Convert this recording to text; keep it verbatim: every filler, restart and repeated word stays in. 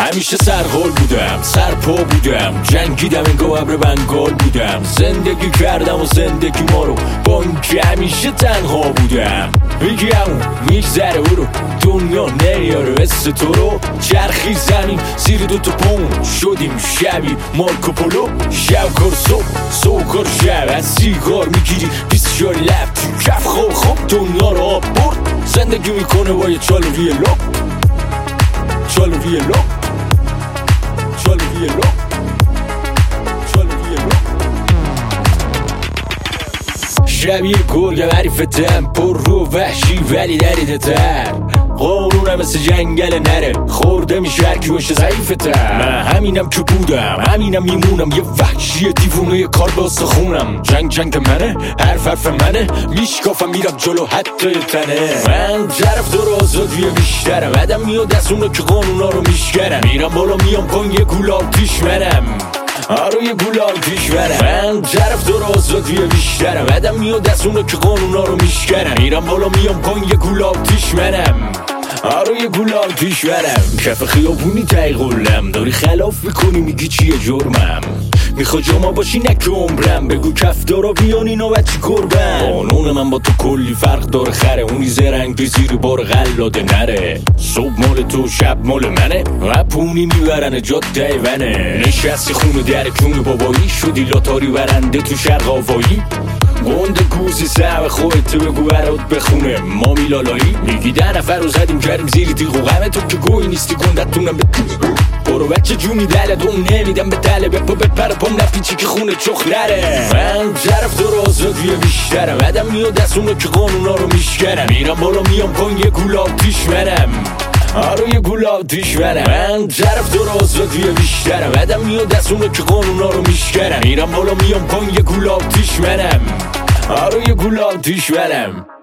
همیشه سرحال بودم، سرپا بودم، جنگیدم انگار ابر بنگال بودم. زندگی کردم و زندگی ما رو با این که همیشه تنها بودم. میگم میگذره او رو دنیا نمیاره مثل تو رو. چرخی زمین زیر دوتا پون شدیم شبی مارکو پولو. شب کار صبح صبح کار شب از سیگار میگیری بیست جای لب تو کف. خوب خوب دنیا رو آب برد. زندگی میکنه با یه چالو روی لب، چالو روی لب، چالو روی لب، چالو روی لب. شبیه گرگ حریفتم پر رو وحشی ولی دریده تر. قانونم مثل جنگل نره خورده میشه هرکی باشه ضعیفه تر. من همینم که بودم همینم میمونم، یه وحشی دیوونه یه کار با سخونم. جنگ جنگ منه حرف حرف منه میشکافم میرم جلو حتی تنه. من طرفدار آزادی بیشترم، آدم میاد از اونا که قانونا رو میشکنم. میرم بالا میام پایین یه گول آتیش منم، آره یه گول آتیش منم. من طرفدار آزادی بیشترم، آدم میاد از اونا که قانونا رو میشکنم. میرم بالا میام پایین یه گول آتیش منم، آره یه گول آتیش منم. کف خیابونی تایقلم داری خلاف میکنی میگی چیه جرمم. میخوای جمع باشی نکه عمرم، بگو کف دارا بیانی نوبتی گربم. قانون من با تو کلی فرق داره خره، اونی زرنگ زیر بار غلاده نره. صبح مال تو شب مال منه، رپونی میبرن جاده ایونه. نشستی خونه در کون بابایی شدی لاتاری برنده تو شرق آوایی. گنده گوزی سعب خودت بگو برات بخونه ما میلالایی. میگی ده نفر رو زدیم کردیم زیر تیغ و غمه تو که گوی نیستی گندتونم به برو بچه جونی دله دوم نمیدم به دله بپا بپر پام نپیچی که خونه چخ نره. من طرف دار آزادی بیشترم، آدم میاد از اونا که قانونا رو میشکنم. میرم بالا میام پایین یه گول آتیش منم، آره یه گول آتیش منم. من طرفدار آزادی بیشترم، آدم میاد از اونا که قانونا رو میشکنم. میرم بالا میام پایین یه گول آتیش منم، آره یه گول آتیش منم.